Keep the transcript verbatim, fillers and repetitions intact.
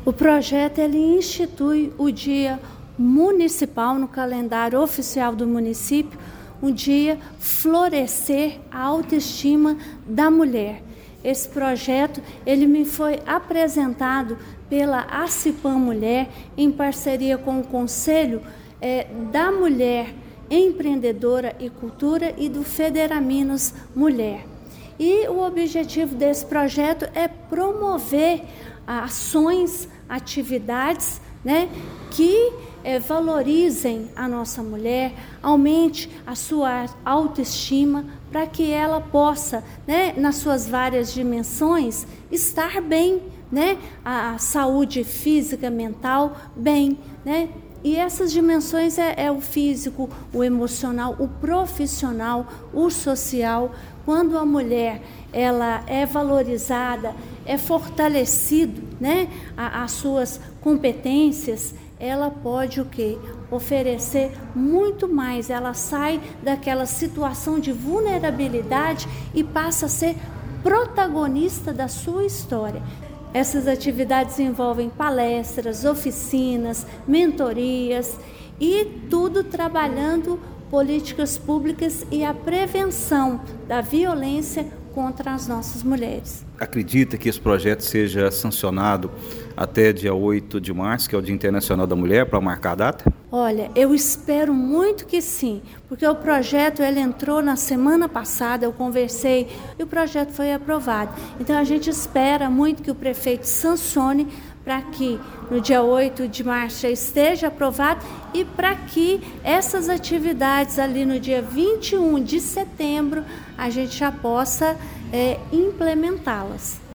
O projeto ele institui o Dia Municipal no calendário oficial do município, um dia florescer a autoestima da mulher. Esse projeto ele me foi apresentado pela ACIPAM Mulher em parceria com o Conselho eh, da Mulher Empreendedora e Cultura e do Federaminos Mulher. E o objetivo desse projeto é promover ações, atividades, né, que é, valorizem a nossa mulher, aumente a sua autoestima, para que ela possa, né, nas suas várias dimensões, estar bem, né, a, a saúde física, mental, bem, né. E essas dimensões é, é o físico, o emocional, o profissional, o social. Quando a mulher ela é valorizada, é fortalecido, né, a, as suas competências, ela pode o quê? Oferecer muito mais. Ela sai daquela situação de vulnerabilidade e passa a ser protagonista da sua história. Essas atividades envolvem palestras, oficinas, mentorias e tudo trabalhando políticas públicas e a prevenção da violência contra as nossas mulheres. Acredita que esse projeto seja sancionado até dia oito de março, que é o Dia Internacional da Mulher, para marcar a data? Olha, eu espero muito que sim, porque o projeto ele entrou na semana passada, eu conversei e o projeto foi aprovado. Então a gente espera muito que o prefeito sancione para que no dia oito de março já esteja aprovado e para que essas atividades ali no dia vinte e um de setembro a gente já possa é, implementá-las.